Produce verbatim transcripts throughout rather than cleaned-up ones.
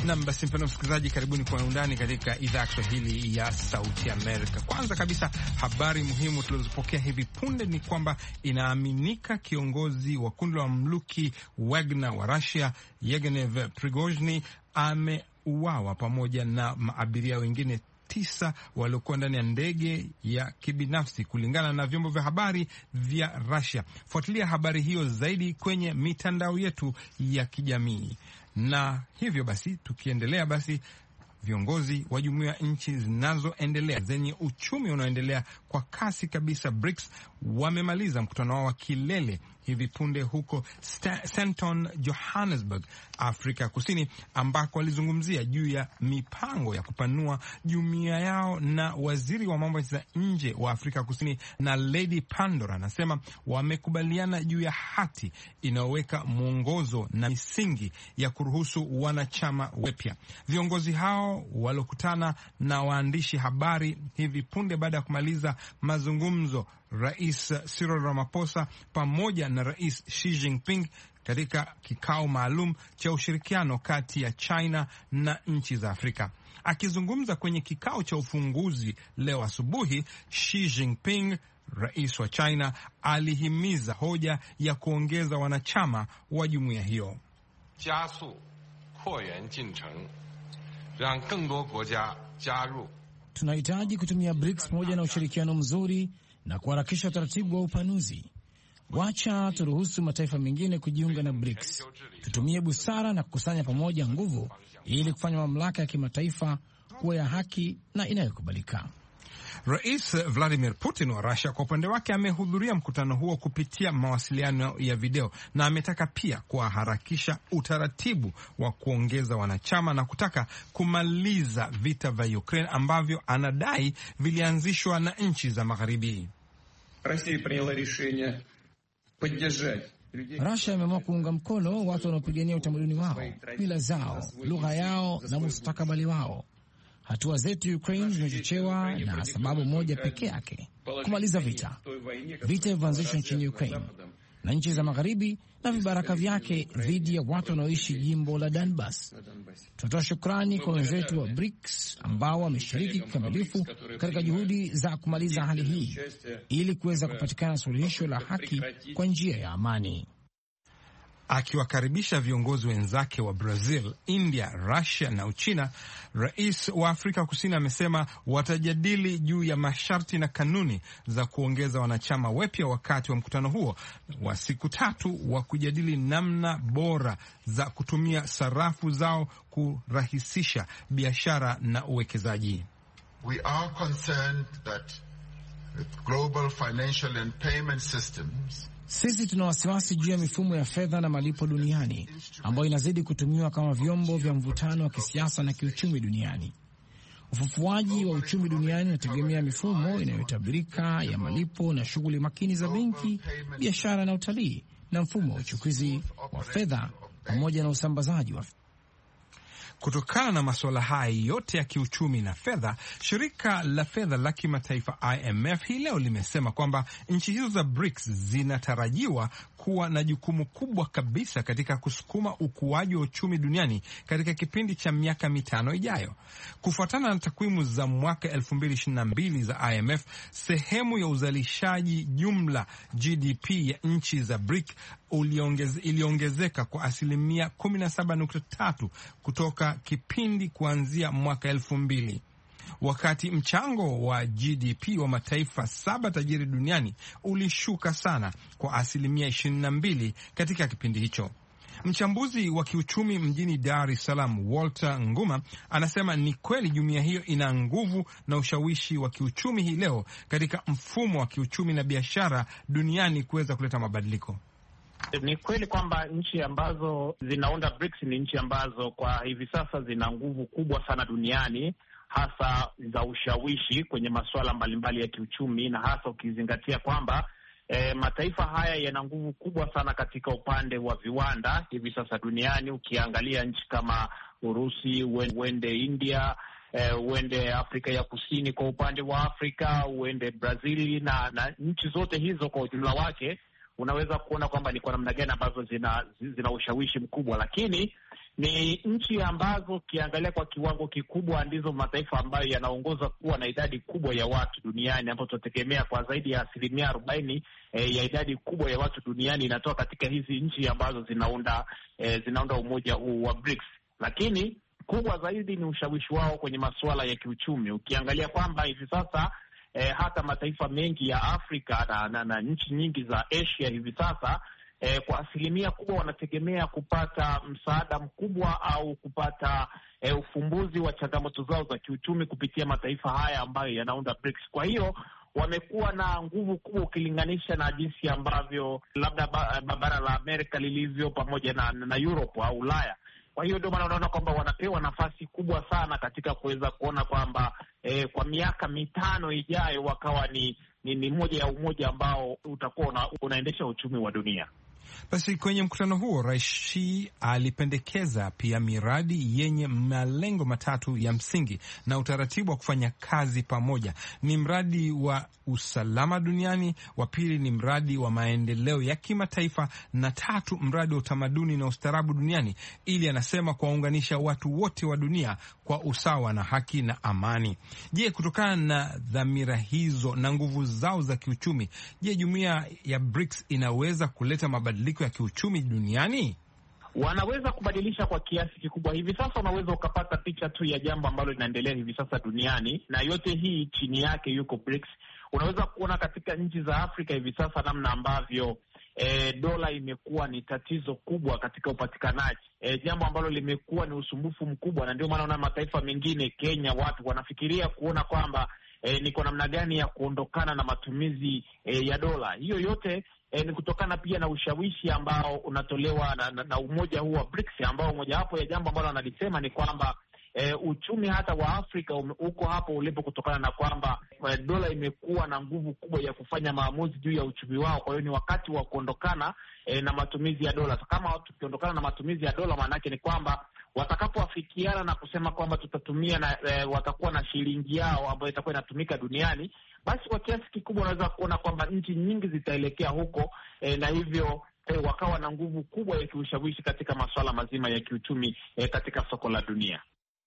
Nam, basi mpendwa msikilizaji, karibuni kwa undani katika idhaa ya Kiswahili ya Sauti Amerika. Kwanza kabisa, habari muhimu tulizopokea hivi punde ni kwamba inaaminika kiongozi wa kundi la mamluki Wagner wa Russia, Yevgeny Prigozhin, ameuawa pamoja na maabiria wengine tisa waliokuwa ndani ya ndege ya kibinafsi, kulingana na vyombo vya habari vya Russia. Fuatilia habari hiyo zaidi kwenye mitandao yetu ya kijamii. Na hivyo basi, tukiendelea basi, viongozi wa jumuiya ya nchi zinazoendelea zenye uchumi unaoendelea kwa kasi kabisa BRICS wamemaliza mkutano wao wa kilele hivi punde huko Stanton, Johannesburg, Afrika Kusini, ambako walizungumzia juu ya mipango ya kupanua jumuiya yao. Na waziri wa mambo ya nje wa Afrika Kusini na Lady Pandor anasema wamekubaliana juu ya hati inayoweka mwongozo na misingi ya kuruhusu wanachama wapya. Viongozi hao walokutana na waandishi habari hivi punde baada ya kumaliza mazungumzo, Rais Cyril Ramaphosa pamoja na Rais Xi Jinping katika kikao maalum cha ushirikiano kati ya China na nchi za Afrika. Akizungumza kwenye kikao cha ufunguzi leo asubuhi, Xi Jinping, rais wa China, alihimiza hoja ya kuongeza wanachama wa jumuiya hiyo. Tunahitaji kutumia BRICS pamoja na ushirikiano mzuri na kuharakisha utaratibu wa upanuzi. Wacha turuhusu mataifa mengine kujiunga na BRICS. Tutumie busara na kukusanya pamoja nguvu ili kufanya mamlaka ya kimataifa kuwa ya haki na inayokubalika. Rais Vladimir Putin wa Russia kwa upande wake amehudhuria mkutano huo kupitia mawasiliano ya video, na ametaka pia kuharakisha utaratibu wa kuongeza wanachama na kutaka kumaliza vita vya Ukraine ambavyo anadai vilianzishwa na nchi za Magharibi. Russia imeamua kuunga mkono watu wanaopigania utamaduni wao, mila zao, lugha yao na mustakabali wao. Hatua zetu Ukraine zimechochewa na sababu moja pekee yake: kumaliza vita. Vita vilivyoanzishwa nchini Ukraine na nchi za Magharibi na vibaraka vyake dhidi ya watu wanaoishi jimbo la Donbas. Tunatoa shukrani kwa wenzetu wa BRICS ambao wameshiriki kikamilifu katika juhudi za kumaliza hali hii ili kuweza kupatikana suluhisho la haki kwa njia ya amani. Akiwakaribisha viongozi wenzake wa Brazil, India, Russia na Uchina, rais wa Afrika Kusini amesema watajadili juu ya masharti na kanuni za kuongeza wanachama wapya wakati wa mkutano huo wa siku tatu wa kujadili namna bora za kutumia sarafu zao kurahisisha biashara na uwekezaji. We are concerned that global financial and payment systems Sisi tuna wasiwasi juu ya mifumo ya fedha na malipo duniani ambayo inazidi kutumiwa kama vyombo vya mvutano wa kisiasa na kiuchumi duniani. Ufufuaji wa uchumi duniani unategemea mifumo inayotabirika ya malipo na shughuli makini za benki, biashara na utalii, na mfumo wa uchukuzi wa fedha pamoja na usambazaji wa fedha. Kutokana na masuala haya yote ya kiuchumi na fedha, shirika la fedha la kimataifa I M F hii leo limesema kwamba nchi hizo za BRICS zinatarajiwa kuwa na jukumu kubwa kabisa katika kusukuma ukuaji wa uchumi duniani katika kipindi cha miaka mitano ijayo. Kufuatana na takwimu za mwaka elfu mbili ishirini na mbili za I M F, sehemu ya uzalishaji jumla G D P ya nchi za BRICS iliongezeka kwa asilimia kumi na saba nukta tatu kutoka kipindi kuanzia mwaka elfu mbili, wakati mchango wa G D P wa mataifa saba tajiri duniani ulishuka sana kwa asilimia ishirini na mbili katika kipindi hicho. Mchambuzi wa kiuchumi mjini Dar es Salaam, Walter Nguma, anasema ni kweli jumuiya hiyo ina nguvu na ushawishi wa kiuchumi hii leo katika mfumo wa kiuchumi na biashara duniani kuweza kuleta mabadiliko. Ni kweli kwamba nchi ambazo zinaunda BRICS ni nchi ambazo kwa hivi sasa zina nguvu kubwa sana duniani, hasa za ushawishi kwenye masuala mbalimbali ya kiuchumi, na hasa ukizingatia kwamba e, mataifa haya yana nguvu kubwa sana katika upande wa viwanda hivi sasa duniani. Ukiangalia nchi kama Urusi, uende India, e, uende Afrika ya Kusini kwa upande wa Afrika, uende Brazili na, na nchi zote hizo kwa ujumla wake, unaweza kuona kwamba ni kwa namna gani ambazo zina zina ushawishi mkubwa. Lakini ni nchi ambazo ukiangalia kwa kiwango kikubwa ndizo mataifa ambayo yanaongoza kuwa na idadi kubwa ya watu duniani, ambapo tunategemea kwa zaidi ya asilimia arobaini eh, ya idadi kubwa ya watu duniani inatoka katika hizi nchi ambazo zinaunda eh, zinaunda umoja huu wa BRICS. Lakini kubwa zaidi ni ushawishi wao kwenye masuala ya kiuchumi. Ukiangalia kwamba hivi sasa eh, hata mataifa mengi ya Afrika na, na, na nchi nyingi za Asia hivi sasa Eh, kwa asilimia kubwa wanategemea kupata msaada mkubwa au kupata eh, ufumbuzi wa changamoto zao za kiuchumi kupitia mataifa haya ambayo yanaunda BRICS. Kwa hiyo wamekuwa na nguvu kubwa ukilinganisha na jinsi ambavyo labda bara la Amerika lilivyo pamoja na, na Europe au Ulaya. Kwa hiyo ndio maana unaona kwamba wanapewa nafasi kubwa sana katika kuweza kuona kwamba eh, kwa miaka mitano ijayo wakawa ni, ni, ni moja ya umoja ambao utakuwa una, unaendesha uchumi wa dunia. Basi kwenye mkutano huo Rais Xi alipendekeza pia miradi yenye malengo matatu ya msingi na utaratibu wa kufanya kazi pamoja. Ni mradi wa usalama duniani, wa pili ni mradi wa maendeleo ya kimataifa, na tatu mradi wa utamaduni na ustaarabu duniani, ili anasema kuwaunganisha watu wote wa dunia kwa usawa na haki na amani. Je, kutokana na dhamira hizo na nguvu zao za kiuchumi, je, jumuiya ya BRICS inaweza kuleta mabadiliko ya kiuchumi duniani? Wanaweza kubadilisha kwa kiasi kikubwa. Hivi sasa unaweza ukapata picha tu ya jambo ambalo linaendelea hivi sasa duniani, na yote hii chini yake yuko BRICS. Unaweza kuona katika nchi za Afrika hivi sasa namna ambavyo e, dola imekuwa ni tatizo kubwa katika upatikanaji, e, jambo ambalo limekuwa ni usumbufu mkubwa, na ndio maana na mataifa mengine, Kenya, watu wanafikiria kuona kwamba e, ni kwa namna gani ya kuondokana na matumizi e, ya dola. Hiyo yote E, ni kutokana pia na ushawishi ambao unatolewa na, na, na umoja huu wa BRICS, ambao mojawapo ya jambo ambalo analisema ni kwamba e, uchumi hata wa Afrika um, uko hapo ulipo kutokana na kwamba e, dola imekuwa na nguvu kubwa ya kufanya maamuzi juu ya uchumi wao. Kwa hiyo ni wakati wa kuondokana e, na matumizi ya dola. Kama tukiondokana na matumizi ya dola, maana yake ni kwamba watakapoafikiana na kusema kwamba tutatumia na e, watakuwa na shilingi yao ambayo itakuwa inatumika duniani, basi kwa kiasi kikubwa unaweza kuona kwamba nchi nyingi zitaelekea huko e, na hivyo e, wakawa na nguvu kubwa ya kiushawishi katika masuala mazima ya kiuchumi e, katika soko la dunia.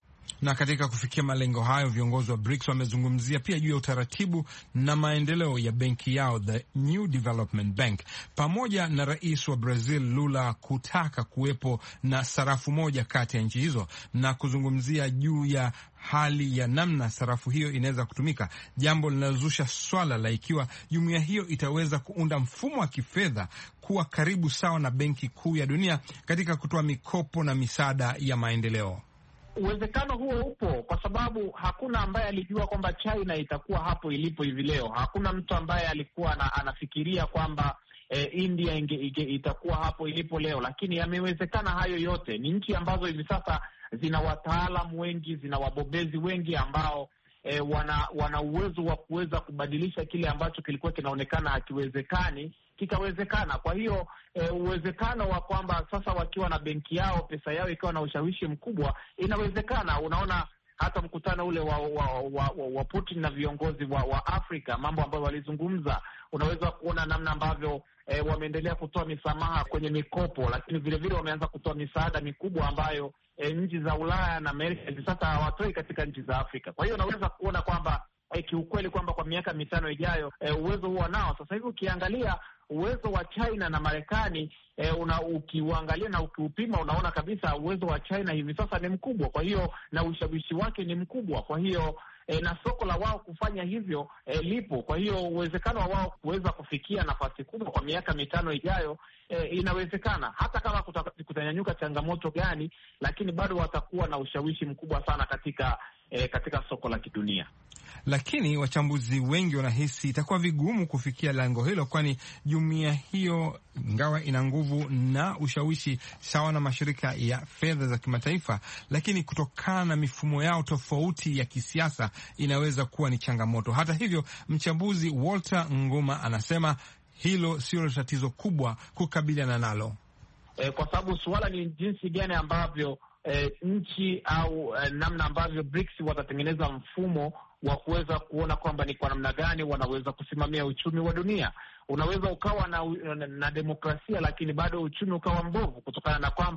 Na katika kufikia malengo hayo, viongozi wa BRICS wamezungumzia pia juu ya utaratibu na maendeleo ya benki yao, the New Development Bank, pamoja na rais wa Brazil Lula kutaka kuwepo na sarafu moja kati ya nchi hizo, na kuzungumzia juu ya hali ya namna sarafu hiyo inaweza kutumika, jambo linalozusha swala la ikiwa jumuiya hiyo itaweza kuunda mfumo wa kifedha kuwa karibu sawa na Benki Kuu ya Dunia katika kutoa mikopo na misaada ya maendeleo. Uwezekano huo upo kwa sababu hakuna ambaye alijua kwamba China itakuwa hapo ilipo hivi leo. Hakuna mtu ambaye alikuwa na, anafikiria kwamba eh, India inge, inge, itakuwa hapo ilipo leo, lakini yamewezekana hayo yote. Ni nchi ambazo hivi sasa zina wataalamu wengi, zina wabobezi wengi ambao eh, wana wana uwezo wa kuweza kubadilisha kile ambacho kilikuwa kinaonekana hakiwezekani kikawezekana. Kwa hiyo e, uwezekano wa kwamba sasa wakiwa na benki yao, pesa yao ikiwa na ushawishi mkubwa, inawezekana. Unaona hata mkutano ule wa wa, wa, wa, wa Putin na viongozi wa, wa Afrika, mambo ambayo walizungumza, unaweza kuona namna ambavyo e, wameendelea kutoa misamaha kwenye mikopo, lakini vile vile wameanza kutoa misaada mikubwa ambayo e, nchi za Ulaya na Amerika hivi sasa hawatoi katika nchi za Afrika. Kwa hiyo unaweza kuona kwamba e, kiukweli kwamba kwa miaka mitano ijayo e, uwezo huo nao. Sasa hivi ukiangalia uwezo wa China na Marekani e, una ukiuangalia na ukiupima, unaona kabisa uwezo wa China hivi sasa ni mkubwa. Kwa hiyo na ushawishi wake ni mkubwa. Kwa hiyo e, na soko la wao kufanya hivyo e, lipo. Kwa hiyo uwezekano wa wao kuweza kufikia nafasi kubwa kwa miaka mitano ijayo e, inawezekana. Hata kama kutanyanyuka changamoto gani, lakini bado watakuwa na ushawishi mkubwa sana katika e, katika soko la kidunia. Lakini wachambuzi wengi wanahisi itakuwa vigumu kufikia lengo hilo, kwani jumuiya hiyo ingawa ina nguvu na ushawishi sawa na mashirika ya fedha za kimataifa, lakini kutokana na mifumo yao tofauti ya kisiasa inaweza kuwa ni changamoto. Hata hivyo, mchambuzi Walter Nguma anasema hilo sio tatizo kubwa kukabiliana nalo, e, kwa sababu suala ni jinsi gani ambavyo e, nchi au e, namna ambavyo BRICS watatengeneza mfumo wa kuweza kuona kwamba ni kwa namna gani wanaweza kusimamia uchumi wa dunia. Unaweza ukawa na, na, na demokrasia lakini bado uchumi ukawa mbovu, kutokana na kwamba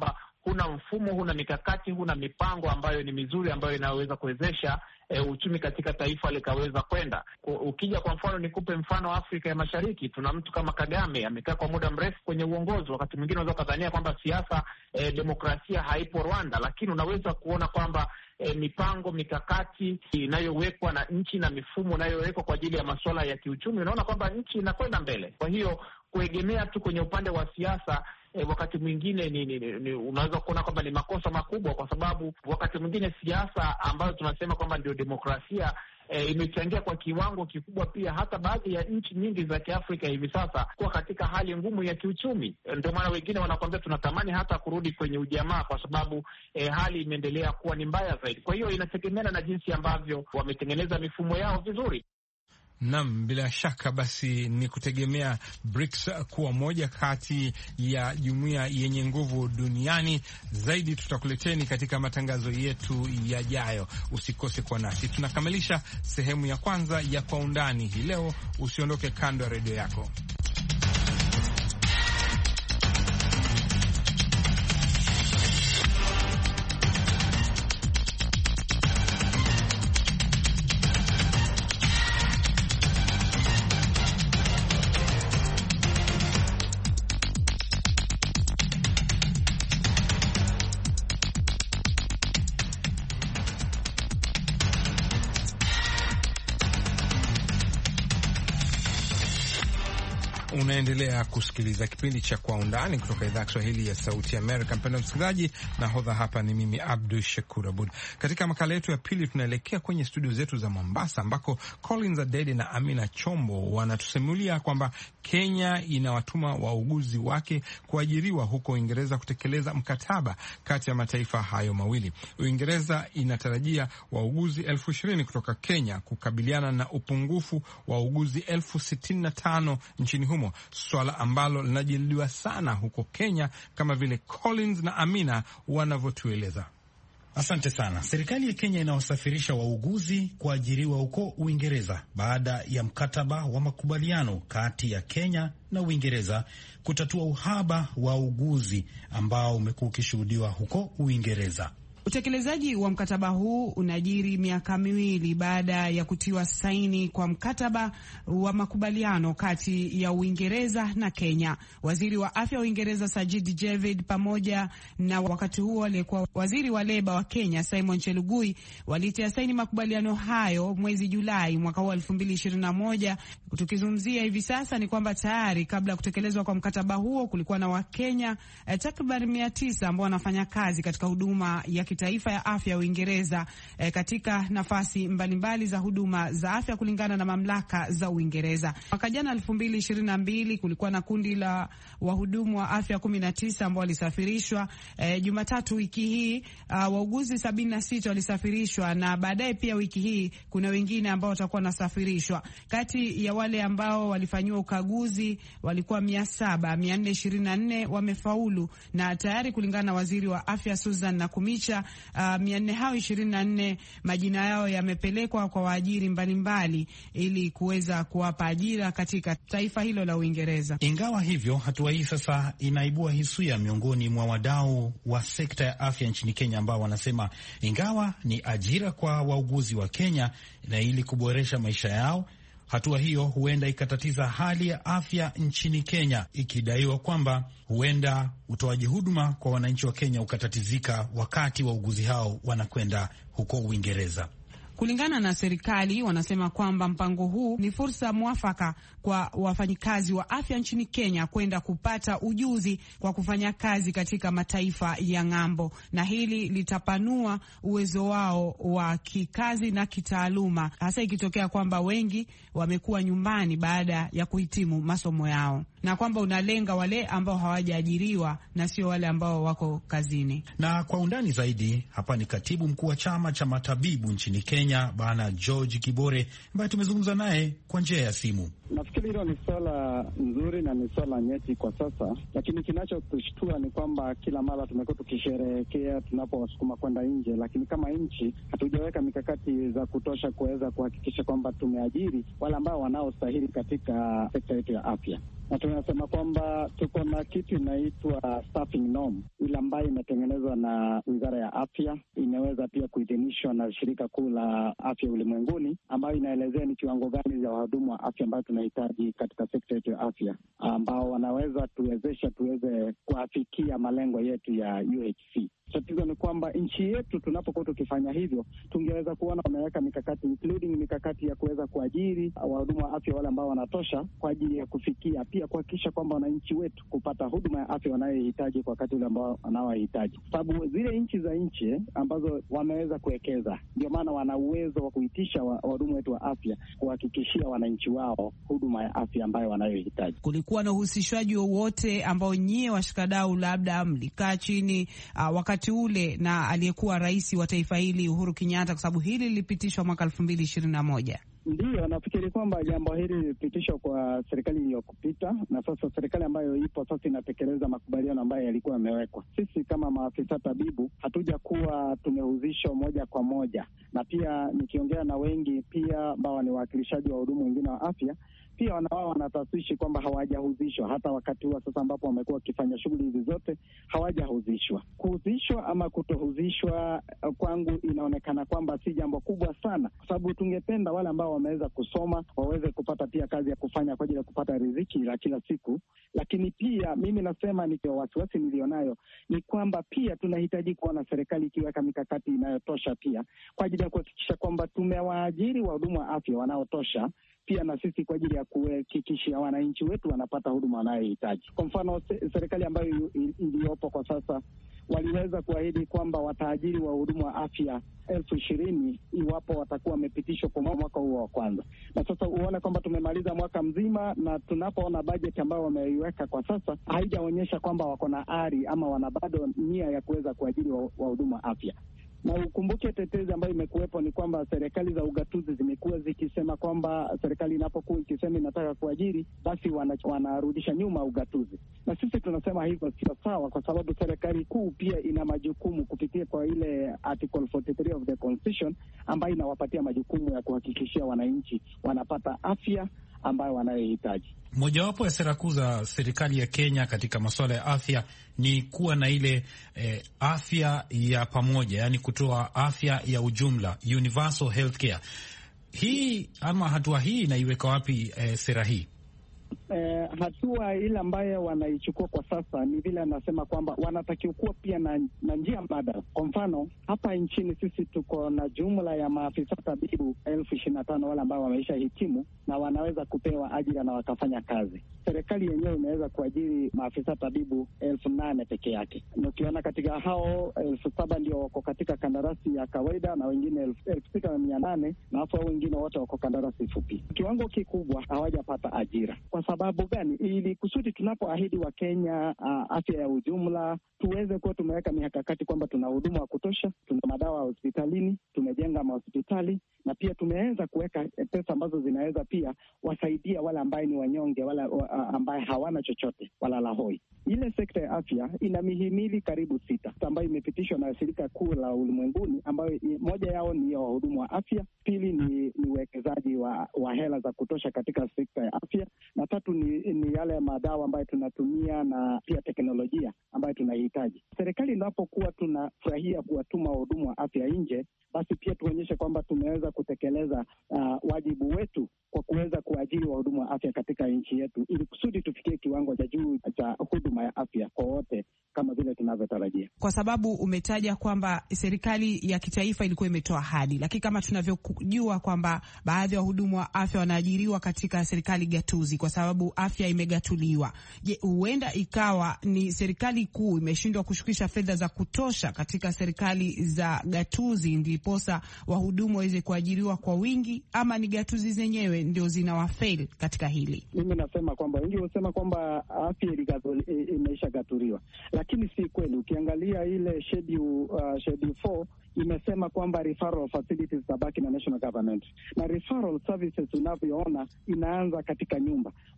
huna mfumo, huna mikakati, huna mipango ambayo ni mizuri, ambayo inaweza kuwezesha E, uchumi katika taifa likaweza kwenda. Ukija kwa mfano, nikupe mfano Afrika ya Mashariki, tuna mtu kama Kagame amekaa kwa muda mrefu kwenye uongozi. Wakati mwingine unaweza kudhania kwamba siasa e, demokrasia haipo Rwanda, lakini unaweza kuona kwamba e, mipango mikakati inayowekwa na nchi na mifumo inayowekwa kwa ajili ya masuala ya kiuchumi, unaona kwamba nchi inakwenda mbele. Kwa hiyo kuegemea tu kwenye upande wa siasa E, wakati mwingine ni, ni, ni, unaweza kuona kwamba ni makosa makubwa, kwa sababu wakati mwingine siasa ambayo tunasema kwamba ndio demokrasia e, imechangia kwa kiwango kikubwa pia hata baadhi ya nchi nyingi za Kiafrika hivi sasa kuwa katika hali ngumu ya kiuchumi. E, ndio maana wengine wanakuambia tunatamani hata kurudi kwenye ujamaa, kwa sababu e, hali imeendelea kuwa ni mbaya zaidi. Kwa hiyo inategemeana na jinsi ambavyo wametengeneza mifumo yao vizuri. Naam, bila shaka basi ni kutegemea B R I C S kuwa moja kati ya jumuiya yenye nguvu duniani zaidi. Tutakuleteni katika matangazo yetu yajayo, usikose kwa nasi. Tunakamilisha sehemu ya kwanza ya Kwa Undani hii leo. Usiondoke kando ya redio yako. Unaendelea kusikiliza kipindi cha Kwa Undani kutoka idhaa ya Kiswahili ya Sauti Amerika. Mpendwa msikilizaji, nahodha hapa ni mimi Abdu Shakur Abud. Katika makala yetu ya pili, tunaelekea kwenye studio zetu za Mombasa, ambako Collins Adede na Amina Chombo wanatusimulia kwamba Kenya inawatuma wauguzi wake kuajiriwa huko Uingereza kutekeleza mkataba kati ya mataifa hayo mawili. Uingereza inatarajia wauguzi elfu ishirini kutoka Kenya kukabiliana na upungufu wa wauguzi elfu sitini na tano nchini humo, swala ambalo linajadiliwa sana huko Kenya, kama vile Collins na Amina wanavyotueleza. Asante sana. Serikali ya Kenya inawasafirisha wauguzi kuajiriwa huko Uingereza baada ya mkataba wa makubaliano kati ya Kenya na Uingereza kutatua uhaba wa wauguzi ambao umekuwa ukishuhudiwa huko Uingereza. Utekelezaji wa mkataba huu unajiri miaka miwili baada ya kutiwa saini kwa mkataba wa makubaliano kati ya Uingereza na Kenya. Waziri wa afya wa Uingereza Sajid Javid pamoja na wakati huo aliyekuwa waziri wa leba wa Kenya Simon Chelugui walitia saini makubaliano hayo mwezi Julai mwaka huu elfu mbili ishirini na moja. Tukizungumzia hivi sasa ni kwamba tayari kabla ya kutekelezwa kwa mkataba huo kulikuwa na Wakenya eh, takriban mia tisa ambao wanafanya kazi katika huduma ya kitaifa ya afya ya Uingereza eh, katika nafasi mbalimbali mbali za huduma za afya kulingana na mamlaka za Uingereza. Mwaka jana elfu mbili ishirini na mbili kulikuwa na kundi la wahudumu wa afya kumi na tisa ambao walisafirishwa. Eh, Jumatatu wiki hii uh, wauguzi sabini na sita walisafirishwa, na baadaye pia wiki hii kuna wengine ambao watakuwa nasafirishwa. Kati ya wale ambao walifanyiwa ukaguzi walikuwa mia saba, mia nne ishirini na nne wamefaulu, na tayari kulingana na waziri wa afya Susan Nakumicha Uh, mia nne hao ishirini na nne majina yao yamepelekwa kwa waajiri mbalimbali ili kuweza kuwapa ajira katika taifa hilo la Uingereza. Ingawa hivyo, hatua hii sasa inaibua hisia miongoni mwa wadau wa sekta ya afya nchini Kenya, ambao wanasema ingawa ni ajira kwa wauguzi wa Kenya na ili kuboresha maisha yao, hatua hiyo huenda ikatatiza hali ya afya nchini Kenya, ikidaiwa kwamba huenda utoaji huduma kwa wananchi wa Kenya ukatatizika wakati wauguzi hao wanakwenda huko Uingereza. Kulingana na serikali, wanasema kwamba mpango huu ni fursa mwafaka kwa wafanyikazi wa afya nchini Kenya kwenda kupata ujuzi kwa kufanya kazi katika mataifa ya ng'ambo, na hili litapanua uwezo wao wa kikazi na kitaaluma, hasa ikitokea kwamba wengi wamekuwa nyumbani baada ya kuhitimu masomo yao, na kwamba unalenga wale ambao hawajaajiriwa na sio wale ambao wako kazini. Na kwa undani zaidi, hapa ni katibu mkuu wa chama cha matabibu nchini Kenya, Bwana George Kibore, ambaye tumezungumza naye kwa njia ya simu. Nafikiri hilo ni swala nzuri na ni swala nyeti kwa sasa, lakini kinachotushtua ni kwamba kila mara tumekuwa tukisherehekea tunapowasukuma kwenda nje, lakini kama nchi hatujaweka mikakati za kutosha kuweza kuhakikisha kwamba tumeajiri wale ambao wanaostahili katika sekta yetu ya afya. na tunasema kwamba tuko na kitu inaitwa staffing norm, ile ambayo imetengenezwa na Wizara ya Afya, imeweza pia kuidhinishwa na Shirika Kuu la Afya Ulimwenguni, ambayo inaelezea ni kiwango gani vya wahudumu wa afya ambayo tunahitaji katika sekta yetu ya afya, ambao wanaweza tuwezesha tuweze kuafikia malengo yetu ya U H C. Tatizo ni kwamba nchi yetu tunapokuwa tukifanya hivyo, tungeweza kuona wameweka mikakati including mikakati ya kuweza kuajiri wahudumu wa afya wale ambao wanatosha kwa ajili ya kufikia pia kuhakikisha kwamba wananchi wetu kupata huduma ya afya wanayohitaji kwa wakati ule ambao wanaohitaji, sababu zile nchi za nchi ambazo wameweza kuwekeza, ndio maana wana uwezo wa kuitisha wahudumu wetu wa afya kuhakikishia wananchi wao huduma ya afya ambayo wanayohitaji. Kulikuwa na uhusishwaji wowote ambao nyie washikadau labda mlikaa chini uh, wakati ule na aliyekuwa rais wa taifa hili Uhuru Kenyatta, kwa sababu hili lilipitishwa mwaka elfu mbili ishirini na moja? Ndiyo, nafikiri kwamba jambo hili lilipitishwa kwa serikali iliyopita, na sasa serikali ambayo ipo sasa inatekeleza makubaliano ambayo yalikuwa yamewekwa. Sisi kama maafisa tabibu hatuja kuwa tumehusishwa moja kwa moja, na pia nikiongea na wengi pia ambao ni wawakilishaji wa wahudumu wengine wa afya, pia wanawao wanataswishi kwamba hawajahusishwa hata wakati huo sasa ambapo wamekuwa wakifanya shughuli hizi zote, hawajahusishwa. Kuhusishwa ama kutohusishwa kwangu inaonekana kwamba si jambo kubwa sana, kwa sababu tungependa wale ambao wameweza kusoma waweze kupata pia kazi ya kufanya kwa ajili ya kupata riziki la kila siku. Lakini pia mimi nasema ni kwa wasiwasi nilionayo ni kwamba pia tunahitaji kuona serikali ikiweka mikakati inayotosha pia kwa ajili ya kuhakikisha kwamba tumewaajiri wahudumu wa afya wanaotosha pia na sisi kwa ajili ya kuhakikishia wananchi wetu wanapata huduma wanayohitaji. Kwa mfano, serikali ambayo iliyopo kwa sasa waliweza kuahidi kwamba wataajiri wahudumu wa afya elfu ishirini iwapo watakuwa wamepitishwa kwa mwaka huo wa kwanza. Na sasa uone kwamba tumemaliza mwaka mzima, na tunapoona bajeti ambayo wameiweka kwa sasa haijaonyesha kwamba wako na ari ama wana bado nia ya kuweza kuajiri wahudumu wa afya. Na ukumbuke tetezi ambayo imekuwepo ni kwamba serikali za ugatuzi zimekuwa zikisema kwamba serikali inapokuwa ikisema inataka kuajiri, basi wana, wanarudisha nyuma ugatuzi. Na sisi tunasema hivyo sio sawa, kwa sababu serikali kuu pia ina majukumu kupitia kwa ile article forty-three of the constitution ambayo inawapatia majukumu ya kuhakikishia wananchi wanapata afya ambayo wanayohitaji. Mojawapo ya sera kuu za serikali ya Kenya katika masuala ya afya ni kuwa na ile eh, afya ya pamoja, yani kutoa afya ya ujumla, universal healthcare. Hii ama hatua hii inaiweka wapi eh, sera hii? Eh, hatua ile ambayo wanaichukua kwa sasa ni vile anasema kwamba wanatakiwa kuwa pia na, na njia mbadala. Kwa mfano, hapa nchini sisi tuko na jumla ya maafisa tabibu elfu ishirini na tano wale ambao wameisha hitimu na wanaweza kupewa ajira na wakafanya kazi. Serikali yenyewe imeweza kuajiri maafisa tabibu elfu nane peke yake. Na ukiona katika hao elfu saba ndio wako katika kandarasi ya kawaida na wengine elfu, elfu sita na mia nane na hapo wengine wote wako kandarasi fupi. Kiwango kikubwa hawajapata ajira. Kwa sababu gani? Ili kusudi tunapoahidi wa Kenya uh, afya ya ujumla, tuweze kuwa tumeweka mikakati kwamba tuna huduma wa kutosha, tuna madawa hospitalini, tumejenga mahospitali, na pia tumeweza kuweka pesa ambazo zinaweza pia wasaidia wale ambaye ni wanyonge, wale uh, ambaye hawana chochote, wala la hoi. Ile sekta ya afya ina mihimili karibu sita ambayo imepitishwa na Shirika Kuu la Ulimwenguni, ambayo moja yao ni ya wahudumu wa afya, pili ni ni uwekezaji wa, wa hela za kutosha katika sekta ya afya, na tatu ni, ni yale madawa ambayo tunatumia na pia teknolojia ambayo tunahitaji. Serikali inapokuwa tunafurahia kuwatuma wahudumu wa afya nje, basi pia tuonyeshe kwamba tumeweza kutekeleza uh, wajibu wetu kwa kuweza kuajiri wahudumu wa afya katika nchi yetu, ili kusudi tufikie kiwango cha juu cha huduma ya afya kwa wote kama vile tunavyotarajia. Kwa sababu umetaja kwamba serikali ya kitaifa ilikuwa imetoa ahadi, lakini kama tunavyojua kwamba baadhi ya wahudumu wa afya wanaajiriwa katika serikali gatuzi kwa sababu afya imegatuliwa. Je, huenda ikawa ni serikali kuu imeshindwa kushukisha fedha za kutosha katika serikali za gatuzi ndiposa wahudumu waweze kuajiriwa kwa wingi, ama ni gatuzi zenyewe ndio zinawafail katika hili? Mimi nasema kwamba wengi husema kwamba afya imeisha gaturiwa, lakini si kweli. Ukiangalia ile schedule uh, schedule four imesema kwamba referral facilities tabaki na national government, na referral services unavyoona inaanza katika nyumba.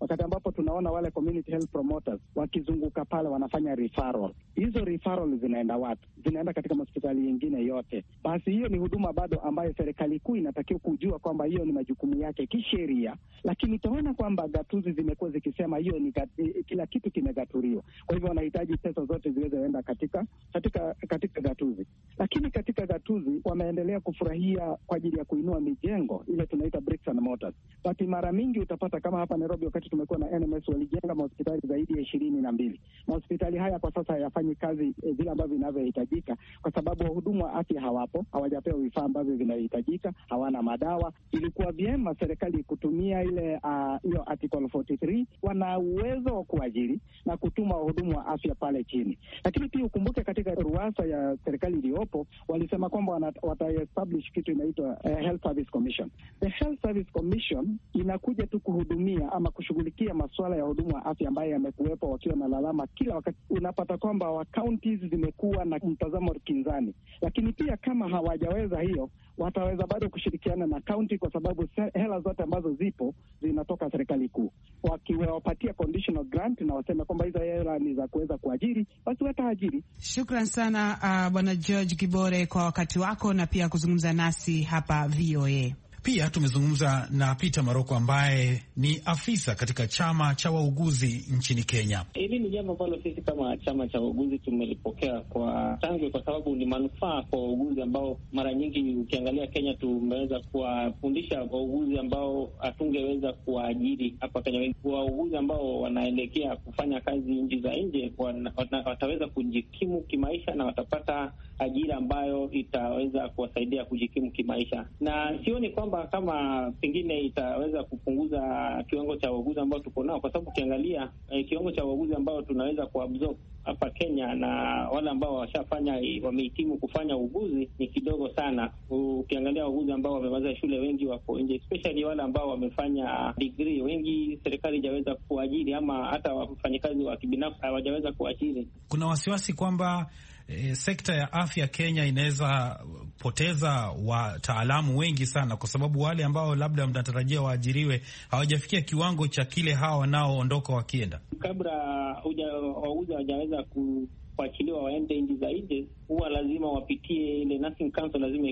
wakati ambapo tunaona wale community health promoters wakizunguka pale wanafanya referral. Hizo referral zinaenda wapi? Zinaenda katika hospitali nyingine yote. Basi hiyo ni huduma bado ambayo serikali kuu inatakiwa kujua kwamba hiyo ni majukumu yake kisheria, lakini tunaona kwamba gatuzi zimekuwa zikisema hiyo ni gati, kila kitu kimegaturiwa. Kwa hivyo wanahitaji pesa zote ziweze kwenda katika katika katika gatuzi. Lakini katika gatuzi wameendelea kufurahia kwa ajili ya kuinua mijengo ile tunaita bricks and mortars. But mara mingi utapata kama hapa Nairobi wakati tumekuwa na N M S walijenga hospitali zaidi ya ishirini na mbili. Na hospitali haya kwa sasa hayafanyi kazi eh, vile ambavyo vinavyohitajika kwa sababu wahudumu wa afya hawapo, hawajapewa vifaa ambavyo vinahitajika, hawana madawa. Ilikuwa vyema serikali kutumia ile hiyo uh, article arobaini na tatu, wana uwezo wa kuajiri na kutuma wahudumu wa afya pale chini. Lakini pia ukumbuke katika ruasa ya serikali iliyopo walisema kwamba wata-establish kitu inaitwa uh, Health Service Commission. The Health Service Commission inakuja tu kuhudumia ama kushughulikia masuala ya hudumu wa afya ambayo yamekuwepo wakiwa na lalama kila wakati. Unapata kwamba wa counties zimekuwa na mtazamo kinzani, lakini pia kama hawajaweza hiyo wataweza bado kushirikiana na county kwa sababu hela zote ambazo zipo zinatoka serikali kuu. Wakiwapatia conditional grant na waseme kwamba hizo hela ni za kuweza kuajiri, basi wataajiri. Shukran sana uh, Bwana George Kibore kwa wakati wako na pia kuzungumza nasi hapa V O A. Pia tumezungumza na Peter Maroko ambaye ni afisa katika chama cha wauguzi nchini Kenya. Hili ni jambo ambalo sisi kama chama cha wauguzi tumelipokea kwa shangwe, kwa sababu ni manufaa kwa wauguzi ambao mara nyingi ukiangalia Kenya tumeweza kuwafundisha wauguzi ambao hatungeweza kuwaajiri hapa Kenya. Wauguzi ambao wanaelekea kufanya kazi nchi za nje wataweza kujikimu kimaisha na watapata ajira ambayo itaweza kuwasaidia kujikimu kimaisha, na sioni kwamba kama pengine itaweza kupunguza kiwango cha wauguzi ambao tuko nao, kwa sababu ukiangalia eh, kiwango cha wauguzi ambao tunaweza kuabsorb hapa Kenya na wale ambao washafanya wamehitimu kufanya uuguzi ni kidogo sana. Ukiangalia wauguzi ambao wamemaliza shule wengi wako nje, especially wale ambao wamefanya degree, wengi serikali hajaweza kuajiri, ama hata wafanyakazi wa kibinafsi hawajaweza kuajiri. Kuna wasiwasi kwamba E, sekta ya afya Kenya inaweza poteza wataalamu wengi sana, kwa sababu wale ambao labda mnatarajia waajiriwe hawajafikia kiwango cha kile hawa wanaoondoka wakienda. Kabla wauguzi hawajaweza kuachiliwa waende nchi za nje, huwa lazima wapitie ile nursing council, lazima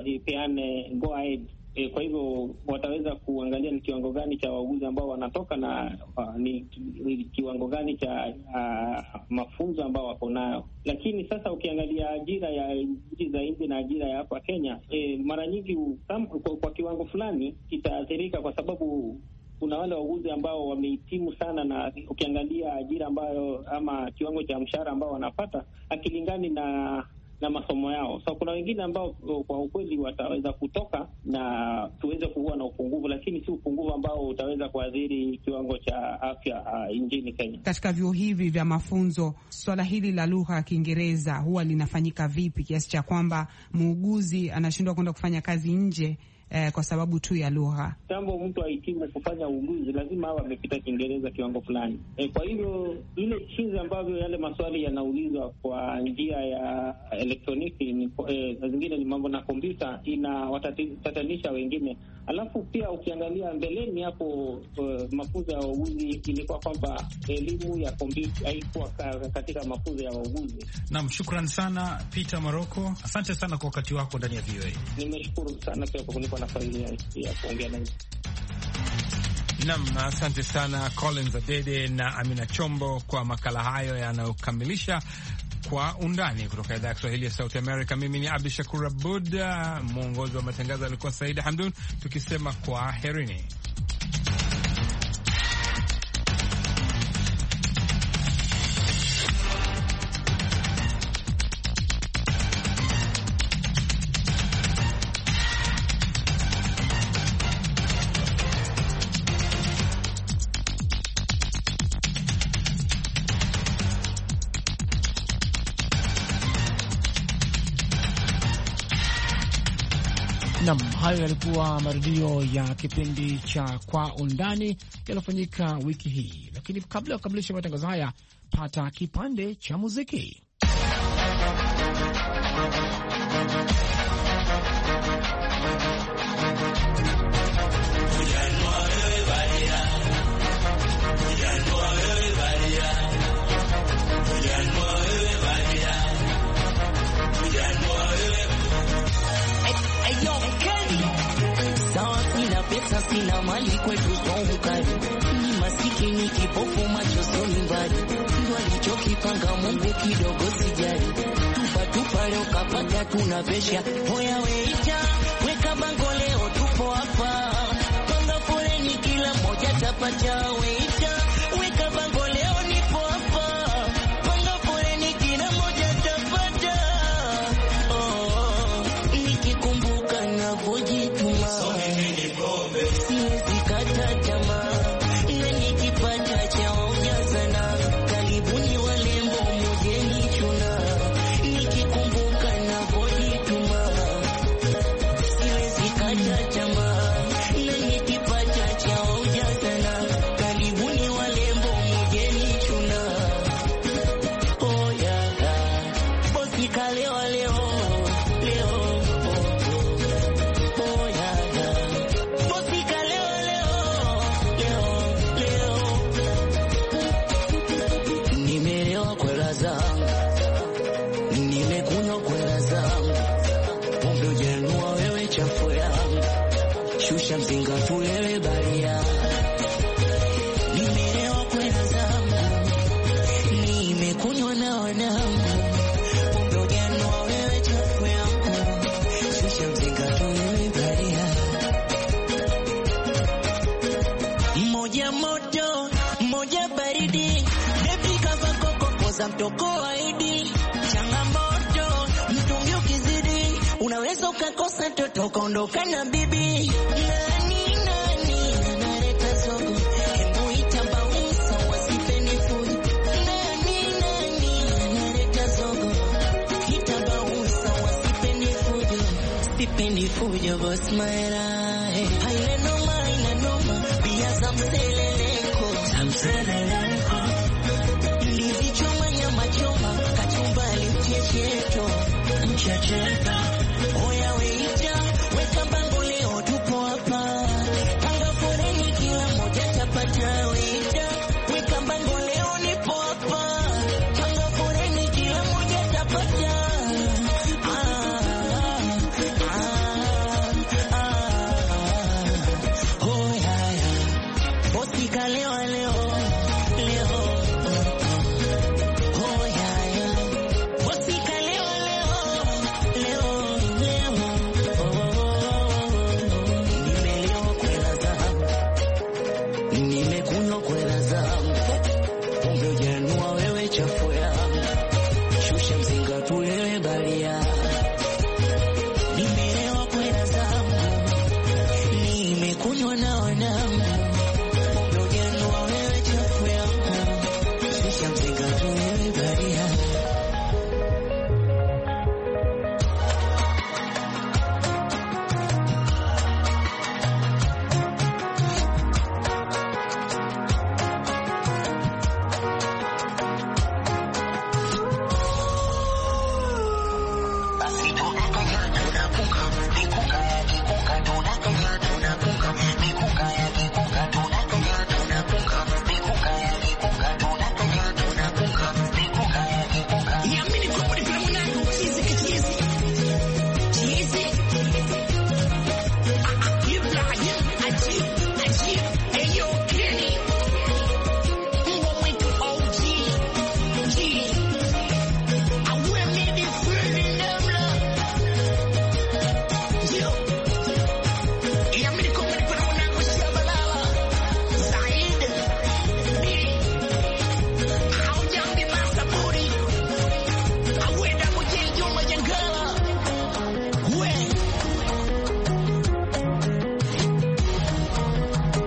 ipeane go ahead. E, kwa hivyo wataweza kuangalia ni kiwango gani cha wauguzi ambao wanatoka na uh, ni, ni kiwango gani cha uh, mafunzo ambao wako nayo. Lakini sasa ukiangalia ajira ya nchi za nje na ajira ya hapa Kenya, e, mara nyingi kwa, kwa kiwango fulani itaathirika, kwa sababu kuna wale wauguzi ambao wamehitimu sana, na ukiangalia ajira ambayo ama kiwango cha mshahara ambao wanapata akilingani na na masomo yao. So kuna wengine ambao kwa ukweli wataweza kutoka na tuweze kuwa na upungufu, lakini si upungufu ambao utaweza kuadhiri kiwango cha afya uh, nchini Kenya. Katika vyuo hivi vya mafunzo, swala hili la lugha ya Kiingereza huwa linafanyika vipi kiasi cha kwamba muuguzi anashindwa kwenda kufanya kazi nje Eh, kwa sababu tu ya lugha? Tambo mtu ahitimu kufanya uuguzi lazima awe amepita Kiingereza kiwango fulani. Eh, kwa hivyo ile chinzi ambavyo yale maswali yanaulizwa kwa njia ya elektroniki ni eh, zingine ni mambo na kompyuta, ina watatatanisha wengine. Alafu pia ukiangalia mbeleni hapo uh, mafunzo ya wauguzi ilikuwa kwamba elimu ya kompyuta haikuwa katika mafunzo ya wauguzi. Naam, shukrani sana Peter Maroko. Asante sana kwa wakati wako ndani ya V O A. Nimeshukuru sana pia kwa kunipa nafasi ya kuongea nawe. Naam, asante sana Collins Adede na Amina Chombo kwa makala hayo yanayokamilisha Kwa Undani kutoka idhaa ya Kiswahili ya Sauti America. Mimi ni Abdu Shakur Abud, mwongozi wa matangazo alikuwa Saida Hamdun, tukisema kwa herini. Nam, hayo yalikuwa marudio ya kipindi cha Kwa Undani yaliyofanyika wiki hii, lakini kabla ya kukamilisha matangazo haya, pata kipande cha muziki. nyumbani kwetu sio mkali, ni masikini kipofu macho sio mbali, ndio alichokipanga Mungu kidogo sijali, tupa tupa leo kapata tunavesha, hoya weita weka bango leo tupo hapa, panga foleni kila mmoja tapata, weita weka bango leo nipo hapa, panga foleni kila mmoja tapata, oh nikikumbuka na kujituma siwezi kata tamaa, na nikipata cha ujazana karibuni walembo mjeni chuna, nikikumbuka na kujituma siwezi kata tamaa, na nikipata cha ujazana karibuni walembo mjeni chuna, oh yeah bosi kaleo leo leo mzinga tulewe baria, nimelewa kwenda zangu, nimekunywa na wanangu, pombe ujanua wewe chafu yangu, shusha mzinga tulewe baria, mmoja moto mmoja baridi, baby kava koko poza mtoko waidi, changamoto mtungi ukizidi, unaweza ukakosa toto kaondoka na bibi. Sipendi fujo boss maera, haina noma haina noma, pia samseleleko samseleleko, ndizi choma nyama choma, kachumbali mchecheto mchecheto, oya weita weka bango leo tupo hapa, panga foleni kila moja tapata, weita weka bango leo nipo hapa, panga foleni kila moja tapata.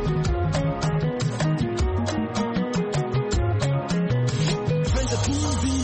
T V